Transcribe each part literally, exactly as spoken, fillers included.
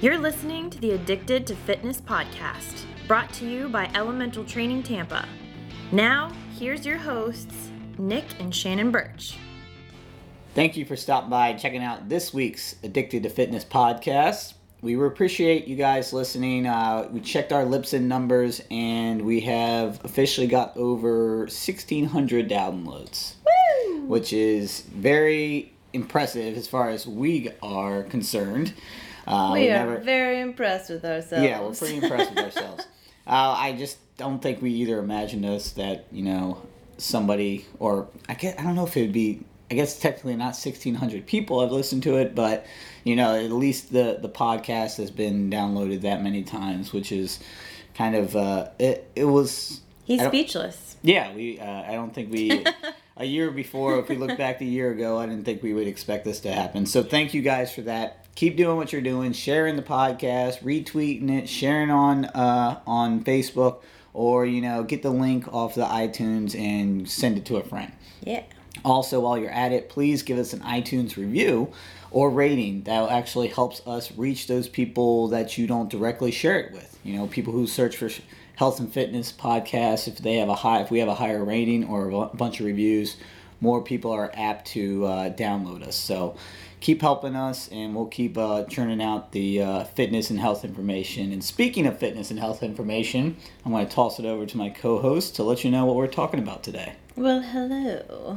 You're listening to the Addicted to Fitness podcast, brought to you by Elemental Training Tampa. Now, here's your hosts, Nick and Shannon Birch. Thank you for stopping by and checking out this week's Addicted to Fitness podcast. We appreciate you guys listening. Uh, we checked our Libsyn numbers and we have officially got over sixteen hundred downloads, Woo! Which is very impressive as far as we are concerned. Uh, we, we are never, very impressed with ourselves. Yeah, we're pretty impressed with ourselves. Uh, I just don't think we either imagined us that, you know, somebody, or I guess, I don't know if it would be, I guess technically not sixteen hundred people have listened to it, but, you know, at least the, the podcast has been downloaded that many times, which is kind of, uh, it, it was... He's speechless. Yeah, we. Uh, I don't think we... a year before, if we look back a year ago, I didn't think we would expect this to happen. So thank you guys for that. Keep doing what you're doing, sharing the podcast, retweeting it, sharing on uh, on Facebook, or, you know, get the link off the iTunes and send it to a friend. Yeah. Also, while you're at it, please give us an iTunes review or rating. That actually helps us reach those people that you don't directly share it with. You know, people who search for health and fitness podcasts, if they have a high, if we have a higher rating or a bunch of reviews, more people are apt to uh, download us. So keep helping us, and we'll keep uh, churning out the uh, fitness and health information. And speaking of fitness and health information, I'm going to toss it over to my co-host to let you know what we're talking about today. Well, hello.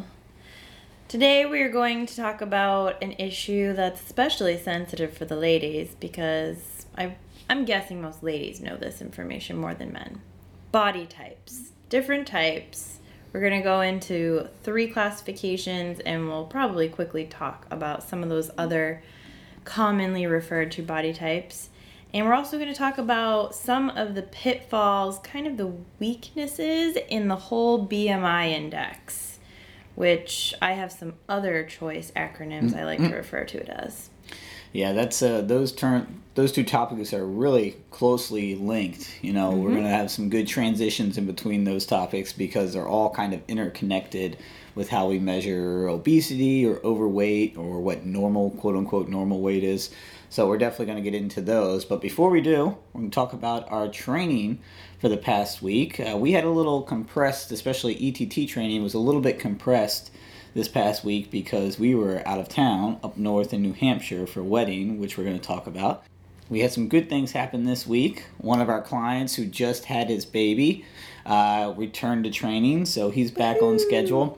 Today we are going to talk about an issue that's especially sensitive for the ladies, because I, I'm guessing most ladies know this information more than men. Body types. Different types. We're going to go into three classifications, and we'll probably quickly talk about some of those other commonly referred to body types. And we're also going to talk about some of the pitfalls, kind of the weaknesses in the whole B M I index, which I have some other choice acronyms I like to refer to it as. Yeah, that's uh, those term those two topics are really closely linked. You know, mm-hmm. We're going to have some good transitions in between those topics because they're all kind of interconnected with how we measure obesity or overweight or what normal, quote unquote, normal weight is. So we're definitely going to get into those. But before we do, we're going to talk about our training for the past week. Uh, we had a little compressed, especially E T T training was a little bit compressed this past week because we were out of town up north in New Hampshire for a wedding, which we're going to talk about. We had some good things happen this week. One of our clients who just had his baby uh, returned to training, so he's back on schedule.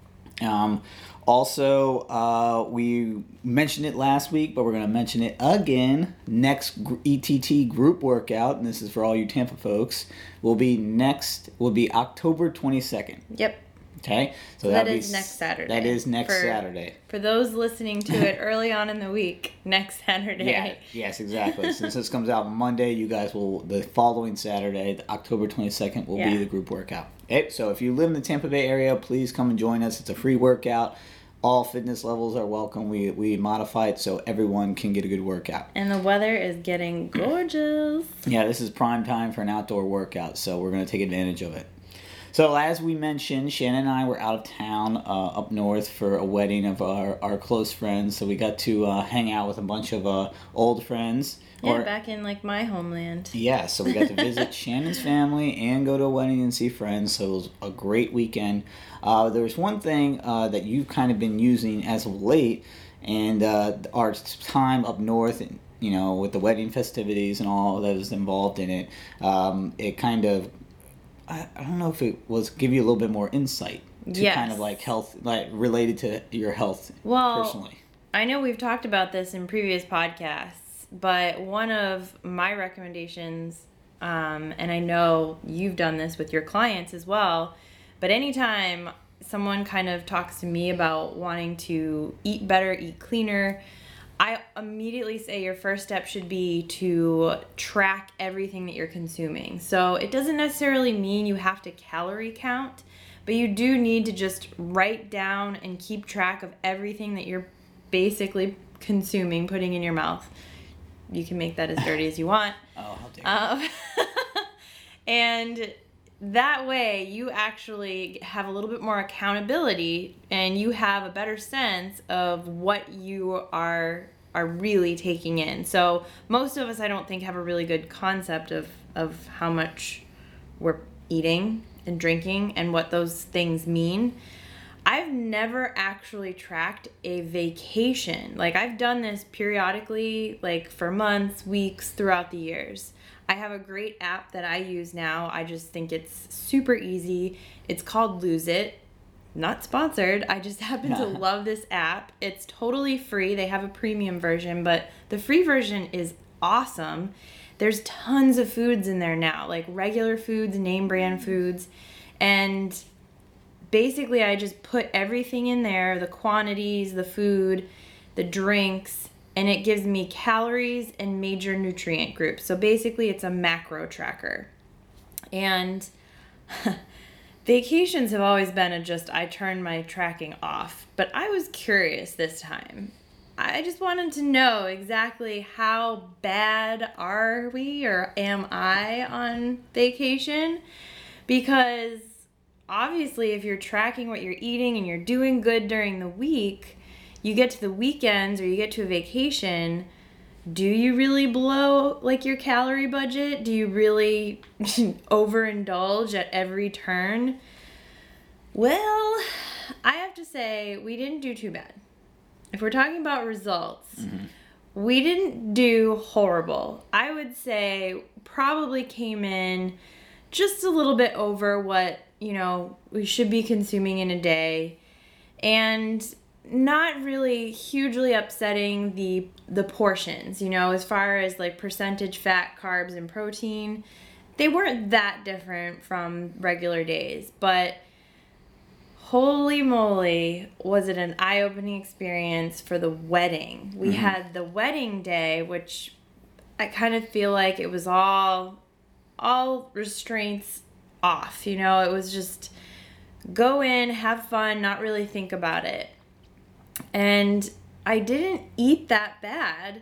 Um, also, uh, we mentioned it last week, but we're going to mention it again. Next E T T group workout, and this is for all you Tampa folks, will be next, will be October twenty-second. Yep. Okay, so, so that is next Saturday. That is next for, Saturday. For those listening to it early on in the week, next Saturday. Yeah, yes, exactly. Since this comes out Monday, you guys will, the following Saturday, the October twenty-second, will yeah. be the group workout. Okay, so if you live in the Tampa Bay area, please come and join us. It's a free workout. All fitness levels are welcome. We we modify it so everyone can get a good workout. And the weather is getting gorgeous. Yeah, this is prime time for an outdoor workout, so we're going to take advantage of it. So as we mentioned, Shannon and I were out of town uh, up north for a wedding of our, our close friends. So we got to uh, hang out with a bunch of uh, old friends. Yeah, or, back in like my homeland. Yeah, so we got to visit Shannon's family and go to a wedding and see friends. So it was a great weekend. Uh, there was one thing uh, that you've kind of been using as of late, and uh, our time up north, and you know, with the wedding festivities and all that was involved in it, um, it kind of... I don't know if it was give you a little bit more insight to yes. kind of like health, like related to your health well, personally. I know we've talked about this in previous podcasts, but one of my recommendations, um, and I know you've done this with your clients as well, but anytime someone kind of talks to me about wanting to eat better, eat cleaner, I immediately say your first step should be to track everything that you're consuming. So it doesn't necessarily mean you have to calorie count, but you do need to just write down and keep track of everything that you're basically consuming, putting in your mouth. You can make that as dirty as you want. Oh, how dare um, And that way you actually have a little bit more accountability and you have a better sense of what you are are really taking in. So most of us, I don't think, have a really good concept of, of how much we're eating and drinking and what those things mean. I've never actually tracked a vacation. Like, I've done this periodically, like for months, weeks, throughout the years. I have a great app that I use now. I just think it's super easy. It's called Lose It. Not sponsored. I just happen to love this app. It's totally free. They have a premium version, but the free version is awesome. There's tons of foods in there now, like regular foods, name brand foods. And basically I just put everything in there, the quantities, the food, the drinks, and it gives me calories and major nutrient groups. So basically it's a macro tracker. And vacations have always been a just, I turn my tracking off. But I was curious this time. I just wanted to know exactly how bad are we or am I on vacation? Because obviously if you're tracking what you're eating and you're doing good during the week, you get to the weekends or you get to a vacation, do you really blow like your calorie budget? Do you really overindulge at every turn? Well, I have to say we didn't do too bad. If we're talking about results, mm-hmm. we didn't do horrible. I would say probably came in just a little bit over what, you know, we should be consuming in a day. And not really hugely upsetting the the portions, you know, as far as like percentage fat, carbs, and protein. They weren't that different from regular days, but holy moly, was it an eye-opening experience for the wedding. We mm-hmm. had the wedding day, which I kind of feel like it was all all restraints off, you know, it was just go in, have fun, not really think about it. And I didn't eat that bad,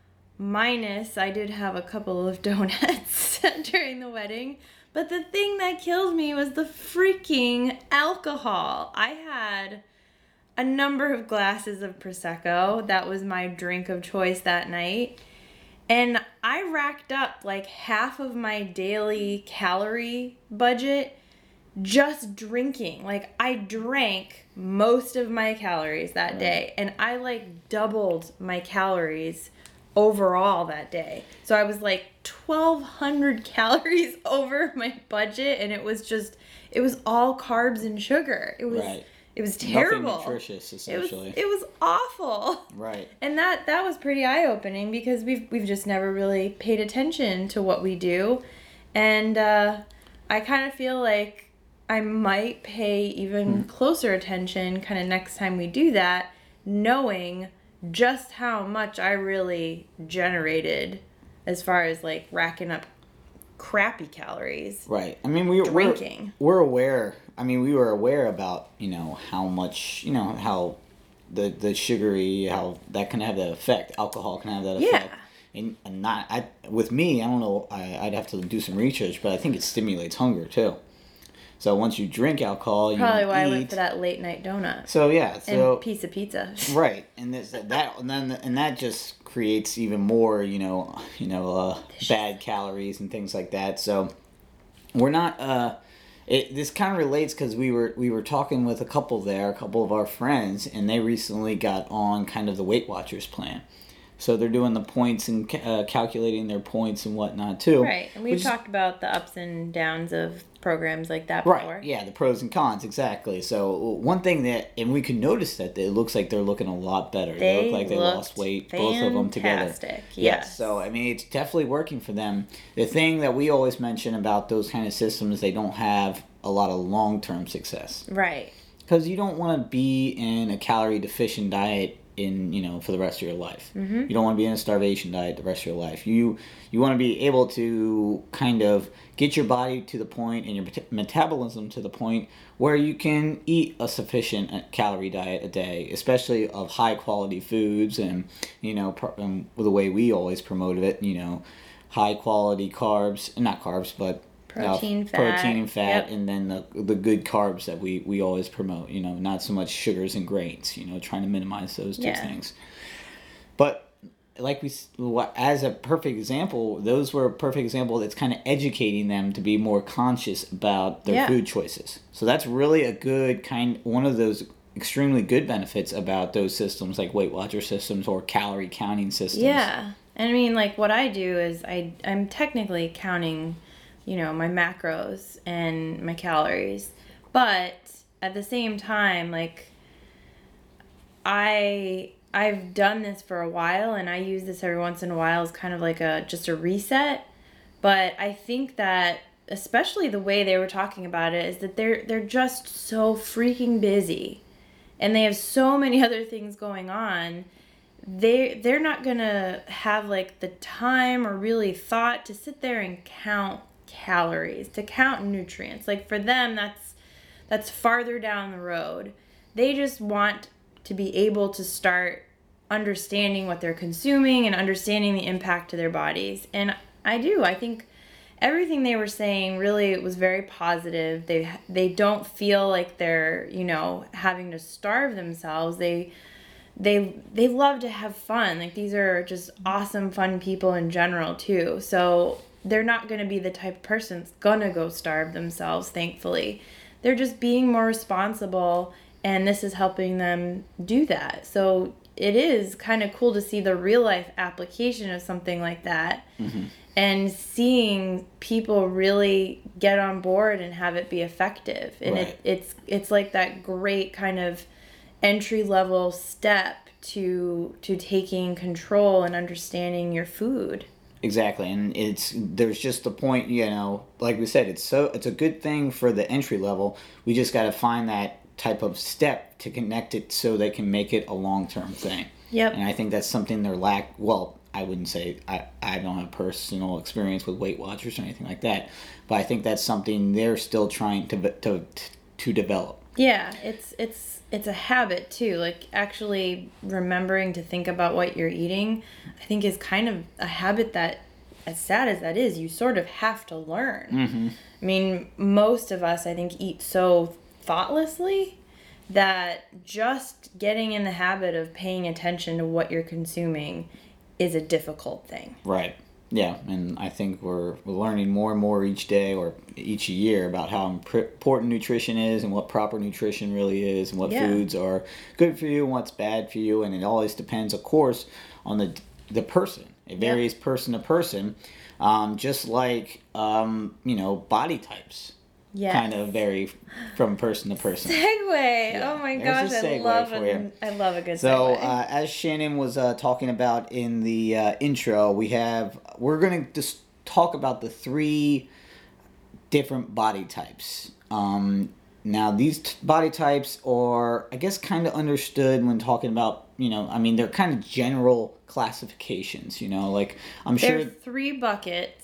minus I did have a couple of donuts during the wedding. But the thing that killed me was the freaking alcohol. I had a number of glasses of Prosecco. That was my drink of choice that night. And I racked up like half of my daily calorie budget just drinking. Like, I drank most of my calories that right. day, and I like doubled my calories overall that day. So I was like twelve hundred calories over my budget, and it was just, it was all carbs and sugar. It was right. It was terrible. Nothing nutritious, essentially. It was, it was awful. Right. And that, that was pretty eye-opening because we've we've just never really paid attention to what we do. And uh, I kind of feel like I might pay even hmm. closer attention kind of next time we do that, knowing just how much I really generated as far as like racking up crappy calories. Right. I mean, we were drinking. We're, we're aware. I mean, we were aware about, you know, how much, you know, how the the sugary, how that can have that effect. Alcohol can have that effect. Yeah. And, and not, I, with me, I don't know, I, I'd have to do some research, but I think it stimulates hunger too. So once you drink alcohol, you probably why eat. I went for that late night donut. So yeah, so and piece of pizza. Right, and this, that and then and that just creates even more, you know, you know, uh, bad calories and things like that. So we're not. Uh, it this kind of relates because we were we were talking with a couple there, a couple of our friends, and they recently got on kind of the Weight Watchers plan. So they're doing the points and uh, calculating their points and whatnot too. Right, and we've talked about the ups and downs of programs like that before. Right, yeah, the pros and cons, exactly. So one thing that, and we can notice that it looks like they're looking a lot better. They, they look like they lost weight, both of them together. Fantastic, yes. yes. So, I mean, it's definitely working for them. The thing that we always mention about those kind of systems, they don't have a lot of long-term success. Right. Because you don't want to be in a calorie-deficient diet in, you know, for the rest of your life. Mm-hmm. You don't want to be in a starvation diet the rest of your life. You you want to be able to kind of get your body to the point and your met- metabolism to the point where you can eat a sufficient calorie diet a day, especially of high quality foods and, you know, pro- um, the way we always promote it, you know, high quality carbs, not carbs, but Protein, uh, fat. protein and fat, yep. and then the the good carbs that we, we always promote. You know, not so much sugars and grains. You know, trying to minimize those two yeah. things. But like we, s- wha- as a perfect example, those were a perfect example that's kind of educating them to be more conscious about their Yeah. food choices. So that's really a good kind, one of those extremely good benefits about those systems like Weight Watcher systems or calorie counting systems. Yeah. And I mean, like, what I do is I, I'm technically counting, you know, my macros and my calories. But at the same time, like, I I've done this for a while, and I use this every once in a while as kind of like a just a reset. But I think that especially the way they were talking about it is that they're they're just so freaking busy, and they have so many other things going on. They they're not gonna have like the time or really thought to sit there and count calories, to count nutrients. Like for them, that's that's farther down the road. They just want to be able to start understanding what they're consuming and understanding the impact to their bodies. And I do. I think everything they were saying really was very positive. They they don't feel like they're, you know, having to starve themselves. They they they love to have fun. Like these are just awesome fun people in general too. So they're not going to be the type of person that's going to go starve themselves, thankfully. They're just being more responsible, and this is helping them do that. So it is kind of cool to see the real life application of something like that. Mm-hmm. And seeing people really get on board and have it be effective. And Right. it, it's it's like that great kind of entry level step to to taking control and understanding your food. Exactly, and it's there's just the point, you know, like we said, it's so it's a good thing for the entry level. We just got to find that type of step to connect it so they can make it a long term thing. Yep. And I think that's something they're lack. Well, I wouldn't say I I don't have personal experience with Weight Watchers or anything like that, but I think that's something they're still trying to to to develop. Yeah, it's it's it's a habit too. Like actually remembering to think about what you're eating, I think is kind of a habit that, as sad as that is, you sort of have to learn. Mm-hmm. I mean, most of us, I think, eat so thoughtlessly that just getting in the habit of paying attention to what you're consuming is a difficult thing. Right. Yeah, and I think we're, we're learning more and more each day or each year about how important nutrition is and what proper nutrition really is and what Yeah. foods are good for you and what's bad for you. And it always depends, of course, on the the person. It varies Yep. person to person, um, just like, um, you know, body types Yes. kind of vary from person to person. Segue. Yeah, Oh my there's gosh, a I segue love for a, you. I love a good So, segue. uh, as Shannon was uh, talking about in the uh, intro, we have we're going to just talk about the three different body types. Um, now, these t- body types are, I guess, kind of understood when talking about, you know, I mean, they're kind of general classifications. You know, like I'm There are sure. three buckets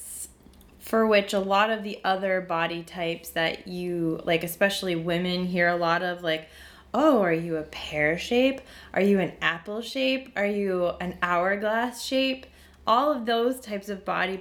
for which a lot of the other body types that you, like especially women, hear a lot of, like, oh, are you a pear shape? Are you an apple shape? Are you an hourglass shape? All of those types of body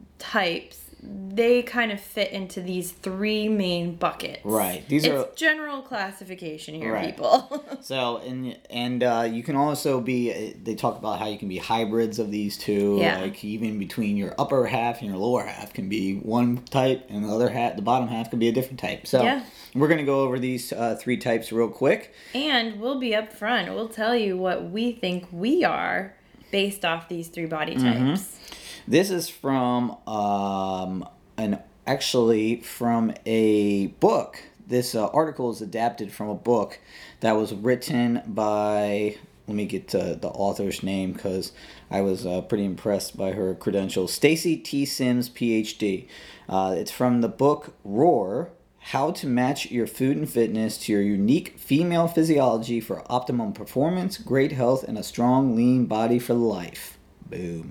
types, they kind of fit into these three main buckets. Right. These it's are general classification here, Right. people. So and and uh, you can also be. They talk about how you can be hybrids of these two. Yeah. Like even between your upper half and your lower half can be one type, and the other half, the bottom half, can be a different type. So Yeah. we're gonna go over these uh, three types real quick. And we'll be upfront. We'll tell you what we think we are based off these three body types. This is from um, an actually from a book. This uh, article is adapted from a book that was written by. Let me get to the author's name because I was uh, pretty impressed by her credentials. Stacy T. Sims, P H D. Uh, it's from the book Roar: How to Match Your Food and Fitness to Your Unique Female Physiology for Optimum Performance, Great Health, and a Strong, Lean Body for Life. Boom.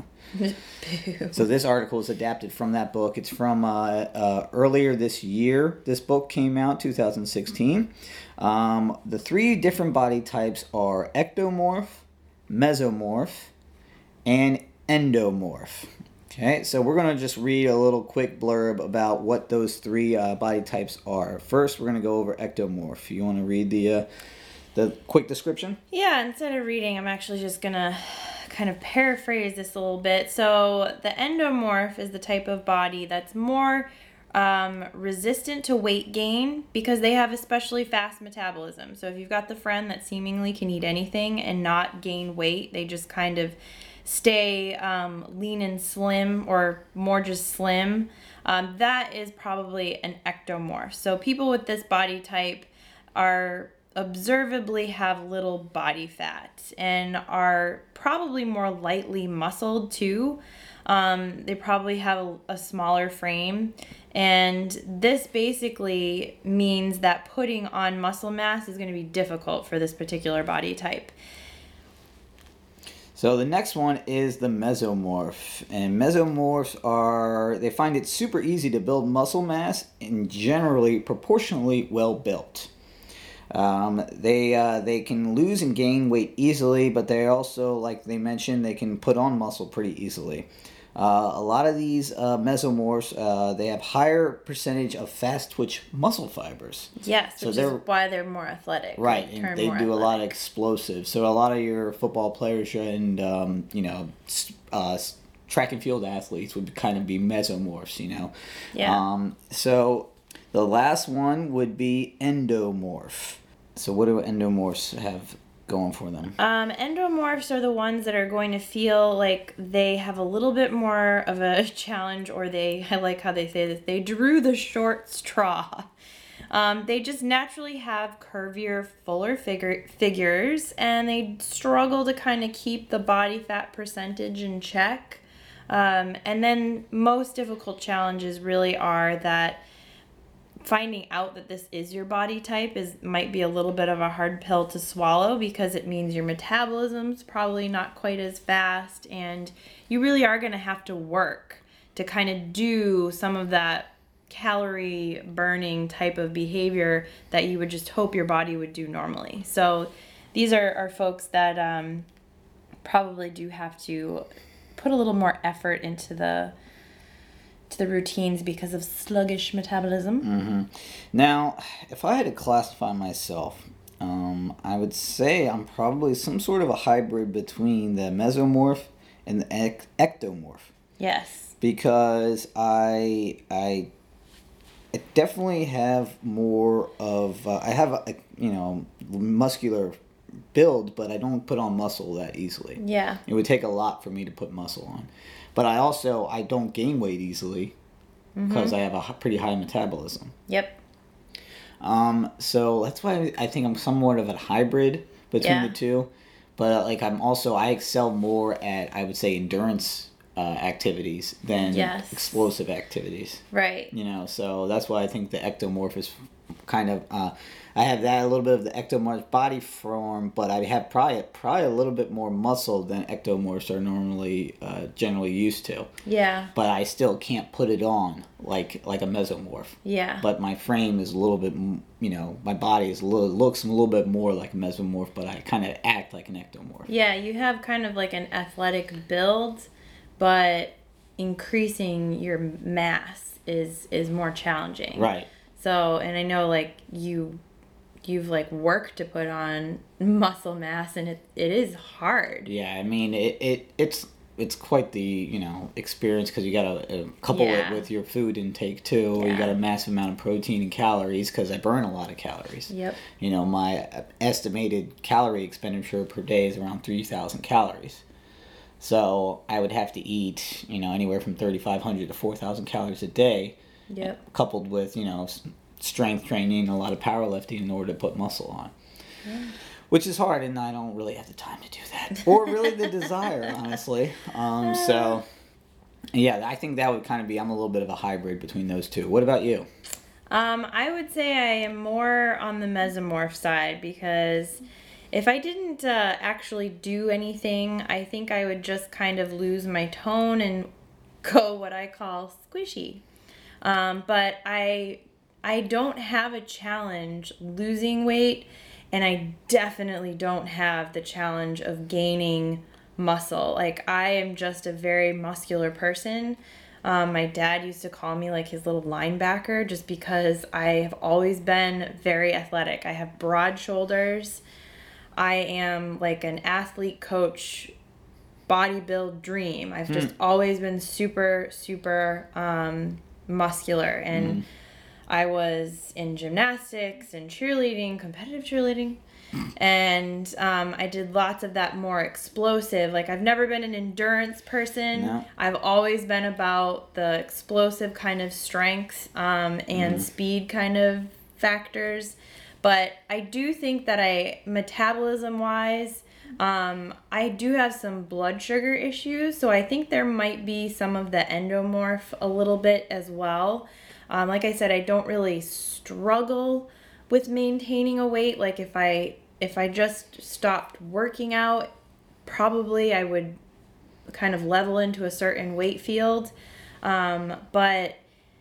So this article is adapted from that book. It's from uh, uh, earlier this year. This book came out two thousand sixteen. Um, the three different body types are ectomorph, mesomorph, and endomorph. Okay, so we're going to just read a little quick blurb about what those three uh, body types are. First, we're going to go over ectomorph. You want to read the uh, the quick description? Yeah, instead of reading, I'm actually just gonna kind of paraphrase this a little bit. So the endomorph is the type of body that's more um, resistant to weight gain because they have especially fast metabolism. So if you've got the friend that seemingly can eat anything and not gain weight, they just kind of stay um, lean and slim, or more just slim, um, that is probably an ectomorph. So people with this body type are observably have little body fat and are probably more lightly muscled too. Um, they probably have a, a smaller frame, and this basically means that putting on muscle mass is going to be difficult for this particular body type. So the next one is the mesomorph. And mesomorphs are, they find it super easy to build muscle mass and generally proportionally well built. Um, they uh, they can lose and gain weight easily, but they also, like they mentioned, they can put on muscle pretty easily. Uh, a lot of these uh, mesomorphs, uh, they have higher percentage of fast twitch muscle fibers. Yes, so which is why they're more athletic. Right, and they do athletic. a lot of explosive. So a lot of your football players and um, you know uh, track and field athletes would kind of be mesomorphs. You know. Yeah. Um, so the last one would be endomorph. So what do endomorphs have going for them? Um, endomorphs are the ones that are going to feel like they have a little bit more of a challenge, or they, I like how they say this, they drew the short straw. Um, they just naturally have curvier, fuller figure, figures, and they struggle to kind of keep the body fat percentage in check. Um, and then most difficult challenges really are that finding out that this is your body type is might be a little bit of a hard pill to swallow, because it means your metabolism's probably not quite as fast, and you really are going to have to work to kind of do some of that calorie burning type of behavior that you would just hope your body would do normally. So these are, are folks that um, probably do have to put a little more effort into the to the routines because of sluggish metabolism. Mm-hmm. Now, if I had to classify myself, um, I would say I'm probably some sort of a hybrid between the mesomorph and the ec- ectomorph. Yes. Because I I, I definitely have more of uh, I have a, you know muscular build, but I don't put on muscle that easily. Yeah. It would take a lot for me to put muscle on. But I also, I don't gain weight easily because mm-hmm. I have a pretty high metabolism. Yep. Um, so that's why I think I'm somewhat of a hybrid between yeah. the two. But like I'm also, I excel more at, I would say, endurance uh, activities than yes. explosive activities. Right. You know, so that's why I think the ectomorph is kind of, uh, I have that, a little bit of the ectomorph body form, but I have probably, probably a little bit more muscle than ectomorphs are normally, uh, generally used to. Yeah. But I still can't put it on like like a mesomorph. Yeah. But my frame is a little bit, you know, my body is a little, looks a little bit more like a mesomorph, but I kind of act like an ectomorph. Yeah, you have kind of like an athletic build, but increasing your mass is is more challenging. Right. So, and I know like you you've like worked to put on muscle mass, and it it is hard. Yeah, I mean it, it it's it's quite the, you know, experience, because you got to uh, couple yeah. it with your food intake too. Yeah. You got a massive amount of protein and calories, because I burn a lot of calories. Yep. You know, my estimated calorie expenditure per day is around three thousand calories. So I would have to eat, you know, anywhere from thirty-five hundred to four thousand calories a day. Yep. Coupled with, you know, strength training, a lot of powerlifting in order to put muscle on. Yeah. Which is hard, and I don't really have the time to do that. Or really the desire, honestly. Um, so, yeah, I think that would kind of be, I'm a little bit of a hybrid between those two. What about you? Um, I would say I am more on the mesomorph side, because if I didn't uh, actually do anything, I think I would just kind of lose my tone and go what I call squishy. Um, but I I don't have a challenge losing weight, and I definitely don't have the challenge of gaining muscle. Like, I am just a very muscular person. Um, my dad used to call me like his little linebacker, just because I have always been very athletic. I have broad shoulders. I am like an athlete coach bodybuild dream. I've just mm. always been super, super um, muscular. And mm. I was in gymnastics and cheerleading, competitive cheerleading. And um, I did lots of that more explosive. Like, I've never been an endurance person. No. I've always been about the explosive kind of strength um, and mm. speed kind of factors. But I do think that I, metabolism-wise, um, I do have some blood sugar issues. So I think there might be some of the endomorph a little bit as well. Um, like I said, I don't really struggle with maintaining a weight. Like if I if I just stopped working out, probably I would kind of level into a certain weight field. Um, but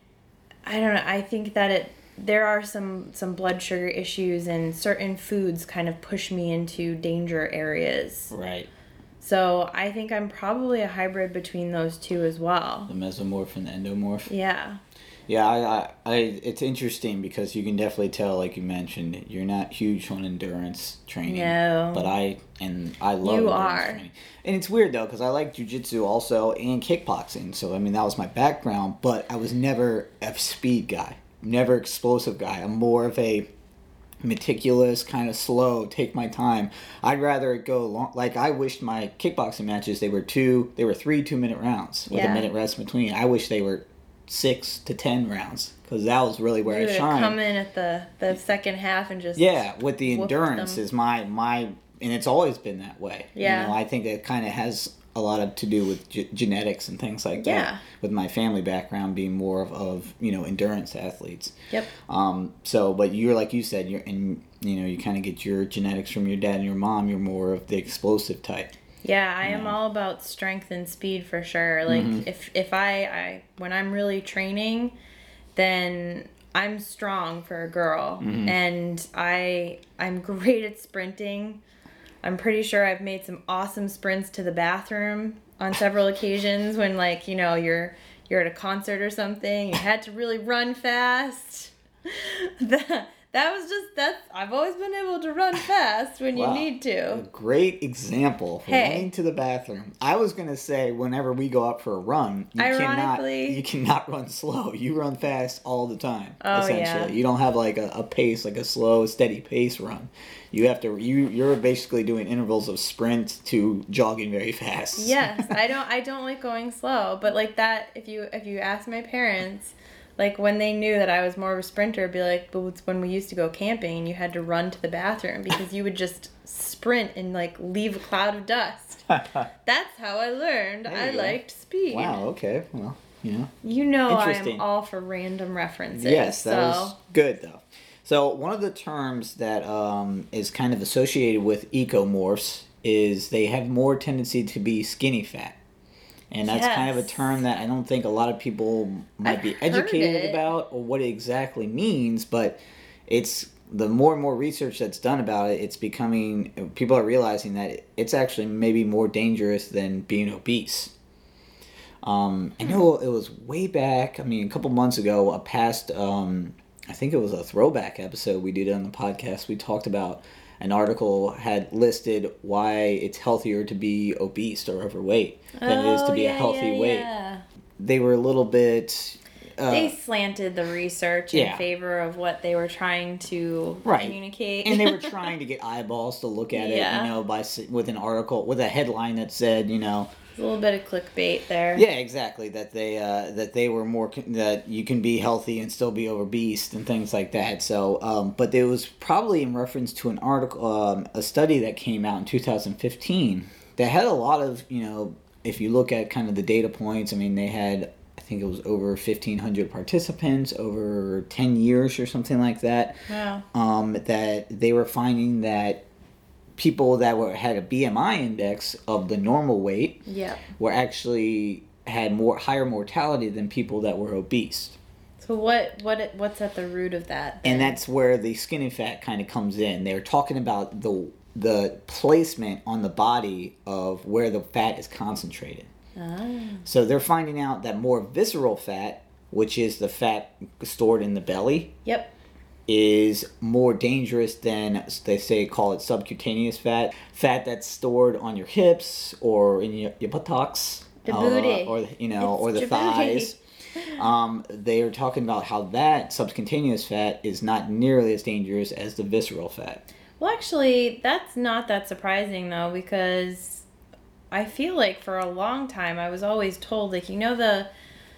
I don't know. I think that it there are some some blood sugar issues, and certain foods kind of push me into danger areas. Right. So I think I'm probably a hybrid between those two as well. The mesomorph and the endomorph. Yeah. Yeah, I, I, I, it's interesting because you can definitely tell, like you mentioned, you're not huge on endurance training. No. But I, and I love you endurance are. training. And it's weird, though, because I like jiu-jitsu also and kickboxing. So, I mean, that was my background, but I was never a speed guy, never explosive guy. I'm more of a meticulous, kind of slow, take my time. I'd rather it go long. Like, I wished my kickboxing matches, they were two, they were three two-minute rounds with yeah. a minute rest in between. I wish they were six to ten rounds, because that was really where you I shined. Come in at the, the second half and just yeah, with the endurance them. is my my, and it's always been that way. Yeah, you know, I think it kind of has a lot of to do with g- genetics and things like that. Yeah, with my family background being more of, of you know endurance athletes. Yep. Um. So, but you're like you said, you're and you know you kind of get your genetics from your dad and your mom. You're more of the explosive type. Yeah, I am all about strength and speed for sure. Like mm-hmm. if if I, I when I'm really training, then I'm strong for a girl, mm-hmm. and I I'm great at sprinting. I'm pretty sure I've made some awesome sprints to the bathroom on several occasions when, like, you know, you're you're at a concert or something, you had to really run fast. that That was just, that's, I've always been able to run fast when wow. you need to. A great example for hey. running to the bathroom. I was going to say, whenever we go out for a run, you Ironically, cannot, you cannot run slow. You run fast all the time, oh, essentially. Yeah. You don't have like a, a pace, like a slow, steady pace run. You have to, you, you're basically doing intervals of sprint to jogging very fast. Yes, I don't, I don't like going slow, but like that, if you, if you ask my parents, like, when they knew that I was more of a sprinter, it'd be like, but it's when we used to go camping and you had to run to the bathroom because you would just sprint and, like, leave a cloud of dust. That's how I learned I go. liked speed. Wow, okay. Well, you know. You know I am all for random references. Yes, that so. was good, though. So, one of the terms that um, is kind of associated with ecomorphs is they have more tendency to be skinny fat. And that's yes. kind of a term that I don't think a lot of people might I've be educated it. about or what it exactly means, but it's the more and more research that's done about it, it's becoming, people are realizing that it's actually maybe more dangerous than being obese. Um, I know it was way back, I mean, a couple months ago, a past, um, I think it was a throwback episode we did on the podcast, we talked about an article had listed why it's healthier to be obese or overweight than oh, it is to be yeah, a healthy yeah, weight. Yeah. They were a little bit... Uh, they slanted the research in yeah. favor of what they were trying to right. communicate. And they were trying to get eyeballs to look at yeah. it, you know, by with an article, with a headline that said, you know... A little bit of clickbait there. Yeah, exactly. That they uh, that they were more that you can be healthy and still be obese and things like that. So, um, but it was probably in reference to an article, um, a study that came out in two thousand fifteen that had a lot of, you know, if you look at kind of the data points. I mean, they had, I think it was over fifteen hundred participants over ten years or something like that. Wow. Um, that they were finding that people that were had a B M I index of the normal weight yeah. were actually had more higher mortality than people that were obese. So what what what's at the root of that? Then? And that's where the skinny fat kind of comes in. They were talking about the the placement on the body of where the fat is concentrated. Oh. So they're finding out that more visceral fat, which is the fat stored in the belly. Yep. is more dangerous than, they say, call it subcutaneous fat, fat that's stored on your hips or in your, your buttocks, The uh, booty. or you know, It's or the your thighs. booty. Um, they are talking about how that subcutaneous fat is not nearly as dangerous as the visceral fat. Well, actually, that's not that surprising though, because I feel like for a long time I was always told, like, you know the,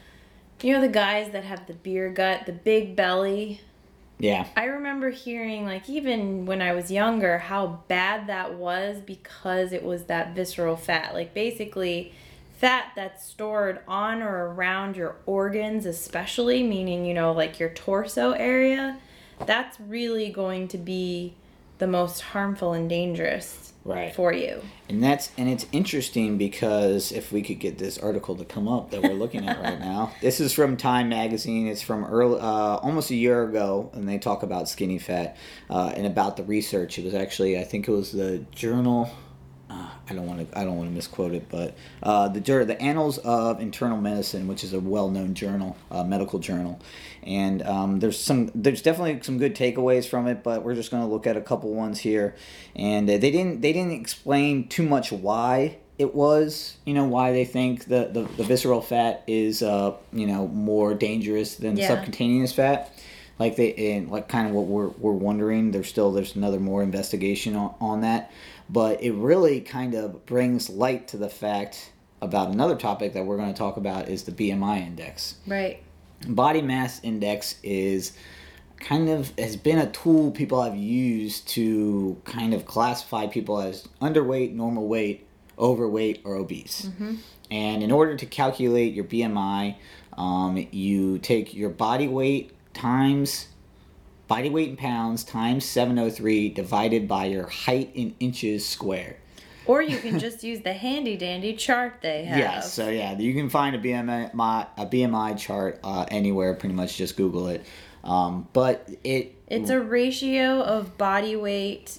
you know the guys that have the beer gut, the big belly. Yeah. I remember hearing, like, even when I was younger, how bad that was because it was that visceral fat. Like, basically, fat that's stored on or around your organs, especially, meaning, you know, like your torso area, that's really going to be the most harmful and dangerous Right. for you. And that's and it's interesting because if we could get this article to come up that we're looking at right now, this is from Time Magazine. It's from early, uh, almost a year ago, and they talk about skinny fat uh, and about the research. It was actually, I think it was the journal. Uh, I don't want to. I don't want to misquote it, but uh, the the Annals of Internal Medicine, which is a well-known journal, uh, medical journal, and um, there's some. There's definitely some good takeaways from it, but we're just going to look at a couple ones here, and uh, they didn't. They didn't explain too much why it was. You know why they think the the, the visceral fat is uh you know more dangerous than Yeah. subcutaneous fat. Like they and like kind of what we're we're wondering. There's still there's another more investigation on, on that. But it really kind of brings light to the fact about another topic that we're going to talk about is the B M I index. Right. Body mass index is kind of has been a tool people have used to kind of classify people as underweight, normal weight, overweight, or obese. Mm-hmm. And in order to calculate your B M I, um, you take your body weight times body weight in pounds times seven hundred three divided by your height in inches squared. Or you can just use the handy dandy chart they have. Yes, so yeah, you can find a B M I a B M I chart uh, anywhere. Pretty much, just Google it. Um, but it It's a ratio of body weight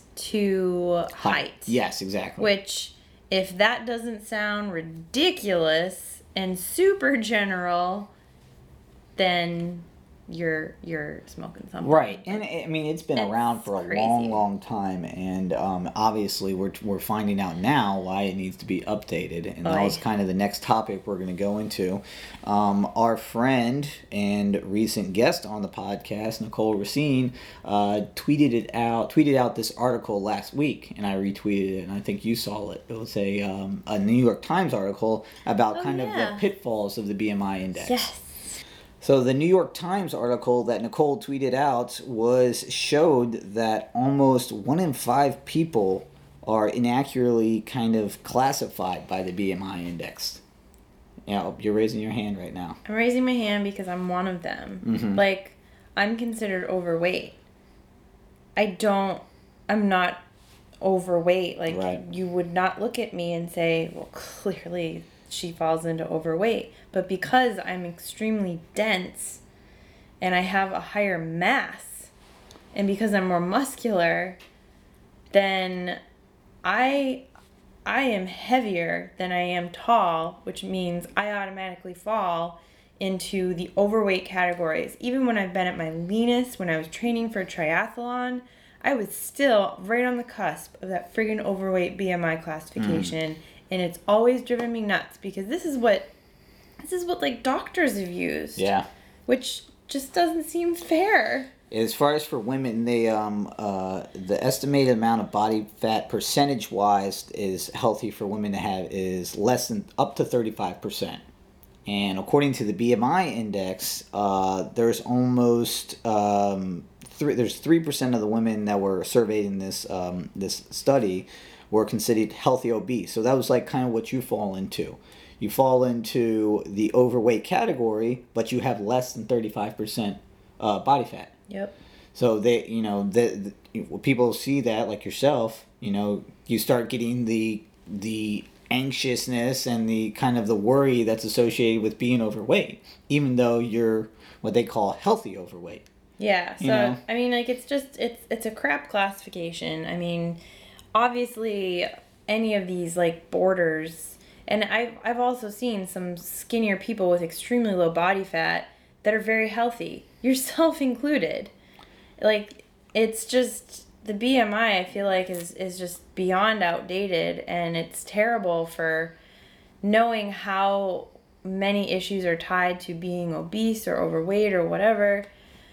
to height. Yes, exactly. Which, if that doesn't sound ridiculous and super general, then you're you're smoking something. Right, and I mean it's been It's around for a crazy. long, long time, and um, obviously we're we're finding out now why it needs to be updated, and that Oy. was kind of the next topic we're going to go into. Um, our friend and recent guest on the podcast, Nicole Racine, uh, tweeted it out. Tweeted out this article last week, and I retweeted it, and I think you saw it. It was a um, a New York Times article about Oh, kind yeah. of the pitfalls of the B M I index. Yes. So the New York Times article that Nicole tweeted out was showed that almost one in five people are inaccurately kind of classified by the B M I index. You know, you're raising your hand right now. I'm raising my hand because I'm one of them. Mhm. Like, I'm considered overweight. I don't, I'm not overweight. Like, Right. you would not look at me and say, well, clearly she falls into overweight. But because I'm extremely dense and I have a higher mass, and because I'm more muscular, then I I am heavier than I am tall, which means I automatically fall into the overweight categories. Even when I've been at my leanest, when I was training for triathlon, I was still right on the cusp of that friggin' overweight B M I classification. And it's always driven me nuts because this is what this is what like doctors have used. Yeah. Which just doesn't seem fair. As far as for women, they um uh the estimated amount of body fat percentage wise is healthy for women to have is less than up to thirty-five percent. And according to the B M I index, uh there's almost um three there's three percent of the women that were surveyed in this um this study were considered healthy obese. So that was like kind of what you fall into. You fall into the overweight category, but you have less than thirty-five percent uh, body fat. Yep. So they, you know, the, the when people see that, like yourself, you know, you start getting the the anxiousness and the kind of the worry that's associated with being overweight, even though you're what they call healthy overweight. Yeah. So You know? I mean, like it's just it's it's a crap classification. I mean, obviously, any of these like borders, and I've I've also seen some skinnier people with extremely low body fat that are very healthy, yourself included. like it's just the B M I I feel like is is just beyond outdated, and it's terrible for knowing how many issues are tied to being obese or overweight or whatever.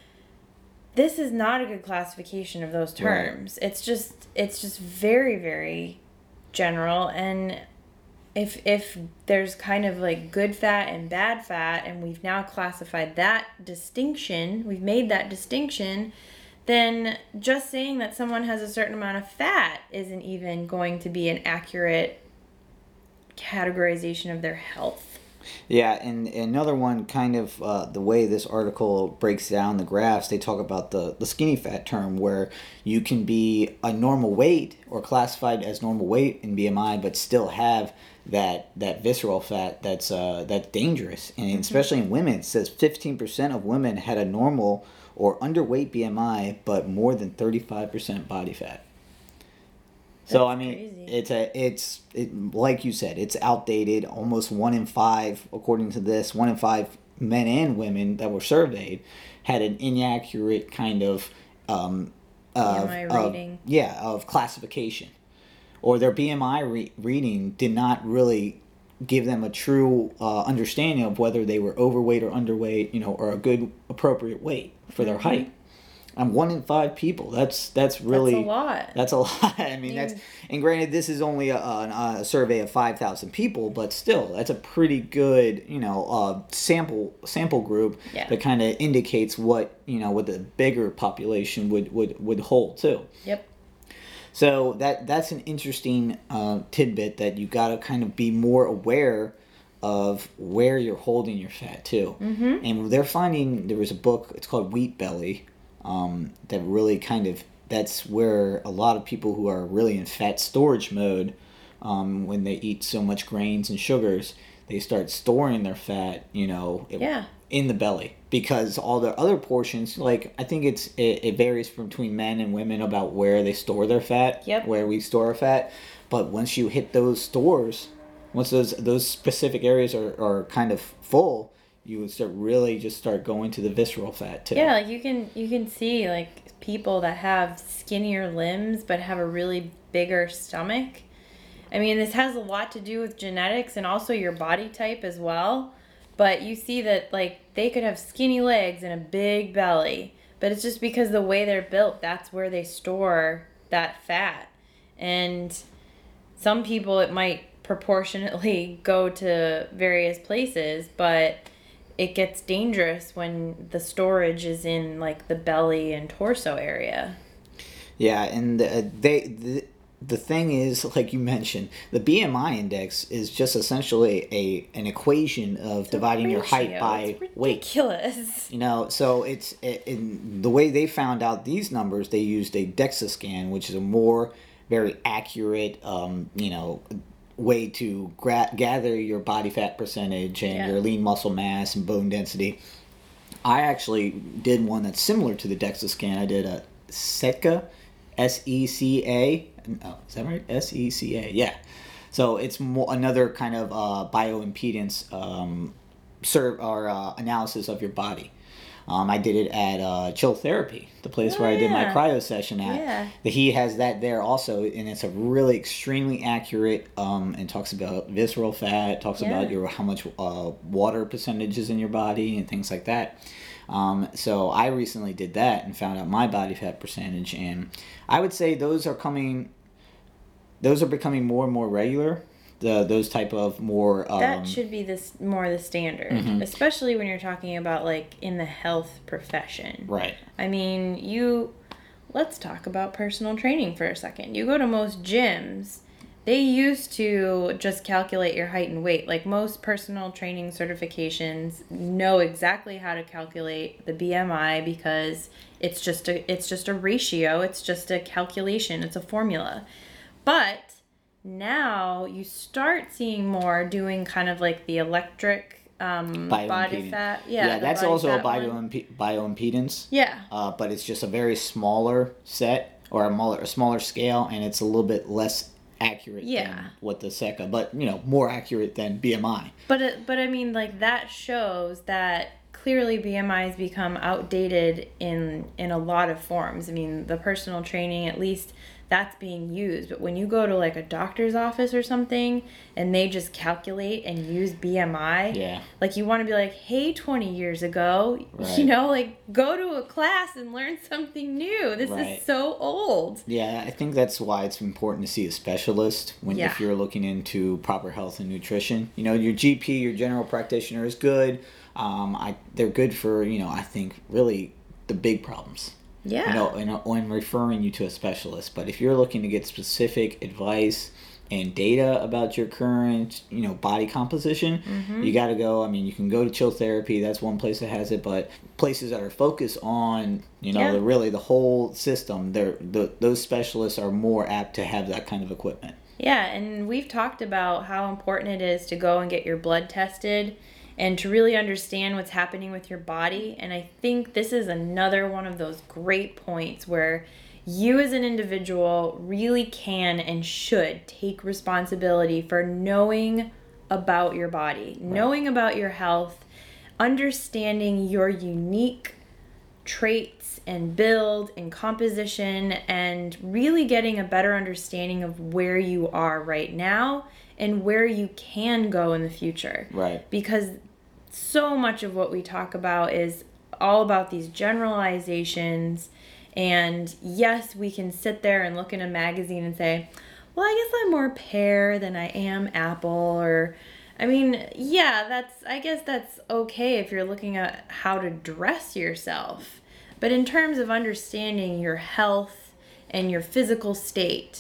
This is not a good classification of those terms. Right. It's just it's just very, very general, and if if there's kind of like good fat and bad fat, and we've now classified that distinction, we've made that distinction, then just saying that someone has a certain amount of fat isn't even going to be an accurate categorization of their health. Yeah, and another one, kind of uh, the way this article breaks down the graphs, they talk about the, the skinny fat term, where you can be a normal weight or classified as normal weight in B M I, but still have that that visceral fat that's uh, that's dangerous. And mm-hmm. especially in women, it says fifteen percent of women had a normal or underweight B M I, but more than thirty-five percent body fat. So That's I mean, crazy. it's a it's it, like you said, it's outdated. Almost one in five, according to this, one in five men and women that were surveyed had an inaccurate kind of um, of, B M I of reading. yeah of classification, or their B M I re- reading did not really give them a true uh, understanding of whether they were overweight or underweight, you know, or a good appropriate weight for their mm-hmm. height. I'm one in five people. That's that's really that's a lot. That's a lot. I mean, that's and granted, this is only a, a, a survey of five thousand people, but still, that's a pretty good, you know, uh, sample sample group yeah. that kind of indicates what, you know, what the bigger population would would, would hold too. Yep. So that that's an interesting uh, tidbit that you got to kind of be more aware of where you're holding your fat too. Mm-hmm. And they're finding, there was a book, it's called Wheat Belly. Um, that really kind of, that's where a lot of people who are really in fat storage mode, um, when they eat so much grains and sugars, they start storing their fat, you know, yeah. in the belly, because all the other portions, like I think it's it, it varies between men and women about where they store their fat, yep. where we store our fat. But once you hit those stores, once those those specific areas are, are kind of full, you would start really just start going to the visceral fat too. Yeah, like you can you can see like people that have skinnier limbs but have a really bigger stomach. I mean, this has a lot to do with genetics and also your body type as well. But you see that like they could have skinny legs and a big belly, but it's just because the way they're built, that's where they store that fat. And some people, it might proportionately go to various places, but it gets dangerous when the storage is in like the belly and torso area. Yeah, and uh, they the, the thing is, like you mentioned, the B M I index is just essentially a an equation of it's dividing your height by it's weight. Ridiculous. You know, so it's it, in the way they found out these numbers, they used a DEXA scan, which is a more very accurate, um, you know, way to gra- gather your body fat percentage and yeah. your lean muscle mass and bone density. I actually did one that's similar to the DEXA scan. I did a SECA, S E C A. Oh, is that right? S E C A. Yeah. So it's more another kind of uh, bioimpedance um, serve or uh, analysis of your body. Um, I did it at uh, Chill Therapy, the place oh, where I did yeah. my cryo session at. Yeah. He has that there also, and it's a really extremely accurate, um, and talks about visceral fat, talks yeah. about your how much uh, water percentage is in your body and things like that. Um, so I recently did that and found out my body fat percentage, and I would say those are coming, those are becoming more and more regular. The those type of more um, that should be this more the standard, mm-hmm. especially when you're talking about like in the health profession. Right. I mean, you let's talk about personal training for a second. You go to most gyms, they used to just calculate your height and weight. Like most personal training certifications know exactly how to calculate the B M I because it's just a it's just a ratio, it's just a calculation, it's a formula. But now you start seeing more doing kind of like the electric um, body fat. Yeah, yeah that's also a bioimpe- bioimpedance. Yeah. Uh, but it's just a very smaller set or a smaller, a smaller scale, and it's a little bit less accurate yeah. than what the SECA, but, you know, more accurate than B M I. But, it, but I mean, like, that shows that clearly B M I has become outdated in in a lot of forms. I mean, the personal training, at least that's being used. But when you go to like a doctor's office or something and they just calculate and use B M I, yeah. like you want to be like, hey, twenty years ago, Right. you know, like go to a class and learn something new. This Right. is so old. Yeah, I think that's why it's important to see a specialist when Yeah. if you're looking into proper health and nutrition. You know, your G P, your general practitioner is good. Um, I they're good for, you know, I think really the big problems. Yeah. You know, and when referring you to a specialist. But if you're looking to get specific advice and data about your current, you know, body composition, Mm-hmm. you got to go. I mean, you can go to Chill Therapy. That's one place that has it. But places that are focused on, you know, Yeah. the, really the whole system, they're, the, those specialists are more apt to have that kind of equipment. Yeah, and we've talked about how important it is to go and get your blood tested and to really understand what's happening with your body. And I think this is another one of those great points where you as an individual really can and should take responsibility for knowing about your body, Right. knowing about your health, understanding your unique traits and build and composition, and really getting a better understanding of where you are right now and where you can go in the future. Right. Because so much of what we talk about is all about these generalizations. And yes, we can sit there and look in a magazine and say, well, I guess I'm more pear than I am apple. Or, I mean, yeah, that's, I guess that's okay if you're looking at how to dress yourself. But in terms of understanding your health and your physical state,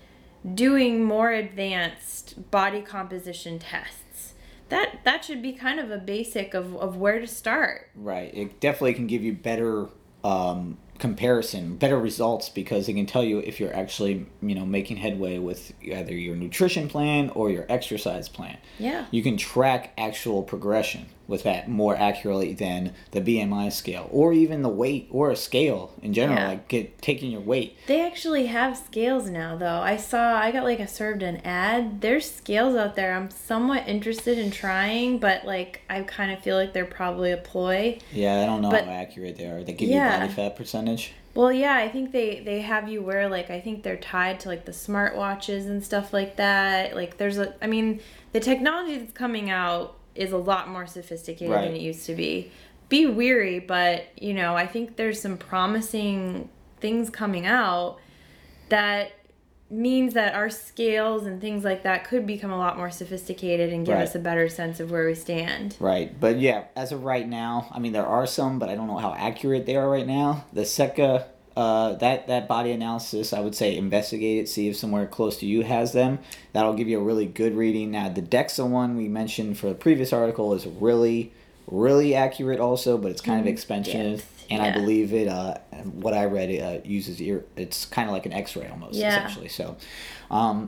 doing more advanced body composition tests, that that should be kind of a basic of, of where to start. Right. It definitely can give you better um, comparison, better results, because it can tell you if you're actually, you know, making headway with either your nutrition plan or your exercise plan. Yeah. You can track actual progression with that more accurately than the B M I scale or even the weight or a scale in general, Yeah. like get taking your weight. They actually have scales now, though. I saw, I got like a served an ad. There's scales out there. I'm somewhat interested in trying, but like I kind of feel like they're probably a ploy. Yeah, I don't know But- how accurate they are. They give Yeah. you body fat percentage. Well, yeah, I think they, they have you wear, like, I think they're tied to, like, the smartwatches and stuff like that. Like, there's a, I mean, the technology that's coming out is a lot more sophisticated Right. than it used to be. Be weary, but, you know, I think there's some promising things coming out that means that our scales and things like that could become a lot more sophisticated and give Right. us a better sense of where we stand. Right, but yeah, as of right now, I mean, there are some, but I don't know how accurate they are right now. The Seca, uh, that that body analysis, I would say investigate it, see if somewhere close to you has them. That'll give you a really good reading. Now, the DEXA one we mentioned for the previous article is really, really accurate also, but it's kind of expensive. depth, And I yeah. believe it, uh, what I read, it uh, uses ear, it's kind of like an x-ray almost, Yeah. essentially. So, um,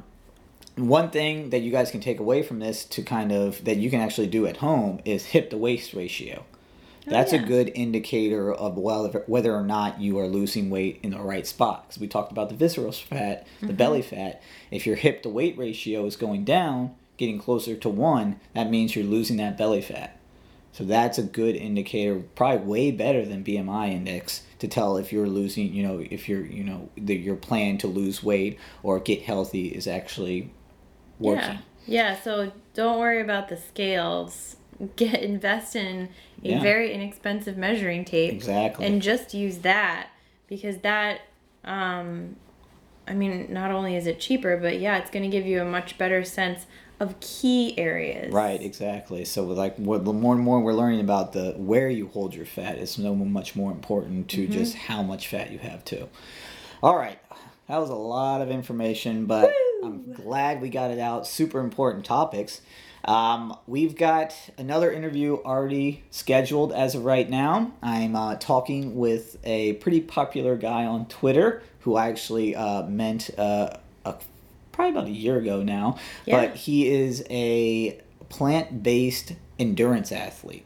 one thing that you guys can take away from this to kind of, that you can actually do at home is hip to waist ratio. That's yeah. a good indicator of whether, whether or not you are losing weight in the right spot. Because we talked about the visceral fat, the belly fat. If your hip to weight ratio is going down, getting closer to one, that means you're losing that belly fat. So that's a good indicator, probably way better than B M I index, to tell if you're losing, you know, if you're, you know, the, your plan to lose weight or get healthy is actually working. Yeah. Yeah, so don't worry about the scales. Get invest in a Yeah. very inexpensive measuring tape. Exactly. And just use that, because that um I mean, not only is it cheaper, but yeah, it's going to give you a much better sense of key areas. Right, exactly. So like what- the more and more we're learning about the where you hold your fat is so much more important to just how much fat you have too. All right. That was a lot of information, but I'm glad we got it out. Super important topics. Um, we've got another interview already scheduled as of right now. I'm uh, talking with a pretty popular guy on Twitter who I actually uh, met uh, a, probably about a year ago now. Yeah. But he is a plant-based endurance athlete.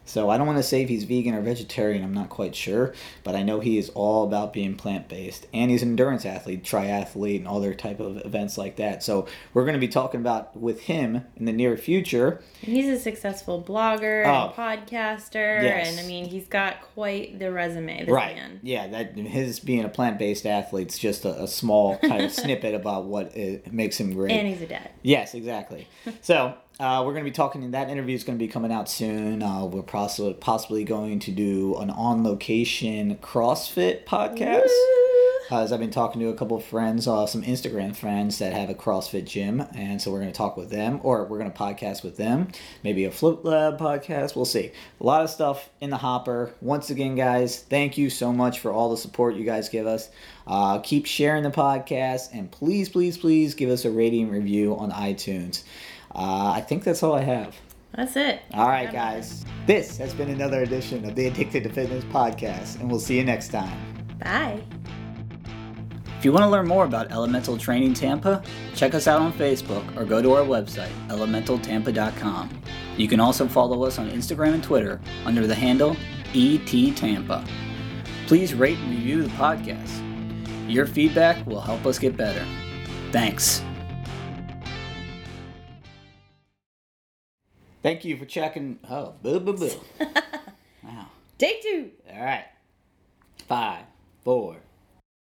So I don't want to say if he's vegan or vegetarian. I'm not quite sure, but I know he is all about being plant-based, and he's an endurance athlete, triathlete, and other type of events like that. So we're going to be talking about with him in the near future. He's a successful blogger Oh, and podcaster, yes. and I mean, he's got quite the resume. This Right. man. Yeah, that his being a plant-based athlete's just a, a small kind of snippet about what it makes him great. And he's a dad. Yes, exactly. So uh, we're going to be talking. That interview is going to be coming out soon. Uh, we're possibly possibly going to do an on-location CrossFit podcast. Uh, as I've been talking to a couple of friends, uh, some Instagram friends that have a CrossFit gym, and so we're going to talk with them, or we're going to podcast with them. Maybe a Float Lab podcast. We'll see. A lot of stuff in the hopper. Once again, guys, thank you so much for all the support you guys give us. Uh, keep sharing the podcast, and please, please, please give us a rating review on iTunes. Uh, I think that's all I have. That's it. All right, guys. This has been another edition of the Addicted to Fitness podcast, and we'll see you next time. Bye. If you want to learn more about Elemental Training Tampa, check us out on Facebook or go to our website, elemental tampa dot com. You can also follow us on Instagram and Twitter under the handle E T Tampa. Please rate and review the podcast. Your feedback will help us get better. Thanks. Thank you for checking. Oh, boo, boo, boo. Wow. Take two. All right. Five, four,